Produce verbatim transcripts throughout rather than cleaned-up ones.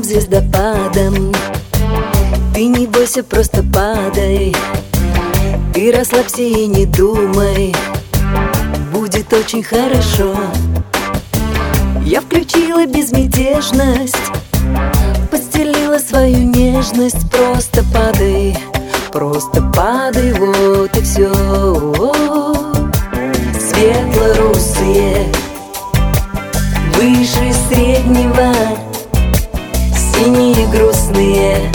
звездопадом. Ты не бойся, просто падай. Ты расслабься и не думай, будет очень хорошо. Я включила безмятежность, постелила свою нежность. Просто падай, просто падай, вот и все. Светло-русые, выше среднего, синие грустные,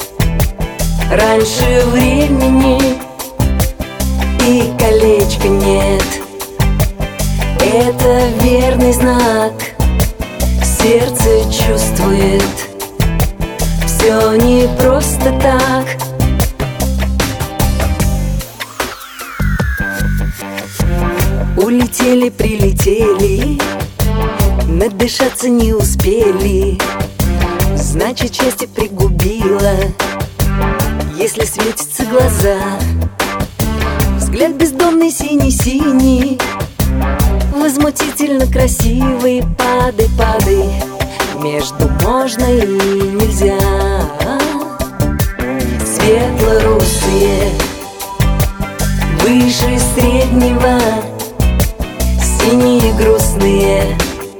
раньше времени, и колечка нет. Это верный знак, сердце чувствует, все не просто так. Улетели, прилетели, надышаться не успели, значит счастье пригубило, если светятся глаза. Взгляд бездонный синий-синий, возмутительно красивый. Падай, падай, между можно и нельзя. Светло-русые, выше среднего, синие грустные,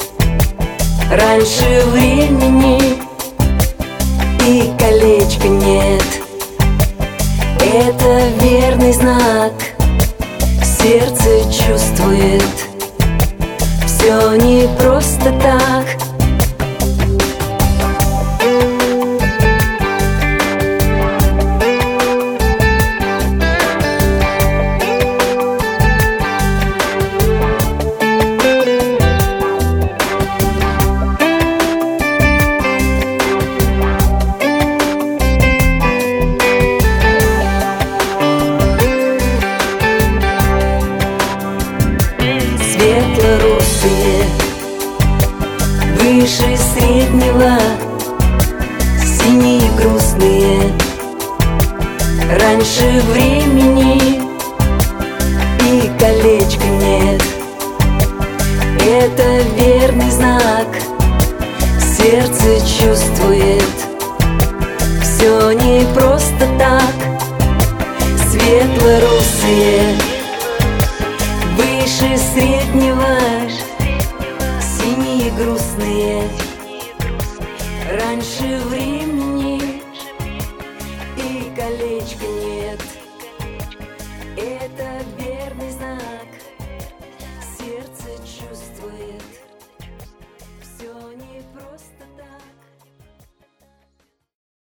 раньше времени, и колечка нет. Это верный знак, сердце чувствует, все не просто так. Светло-русые, выше среднего, синие грустные, раньше времени, и колечка нет. Это верный знак, сердце чувствует, все не просто так. Светло-русые, выше среднего, синие грустные, раньше времени,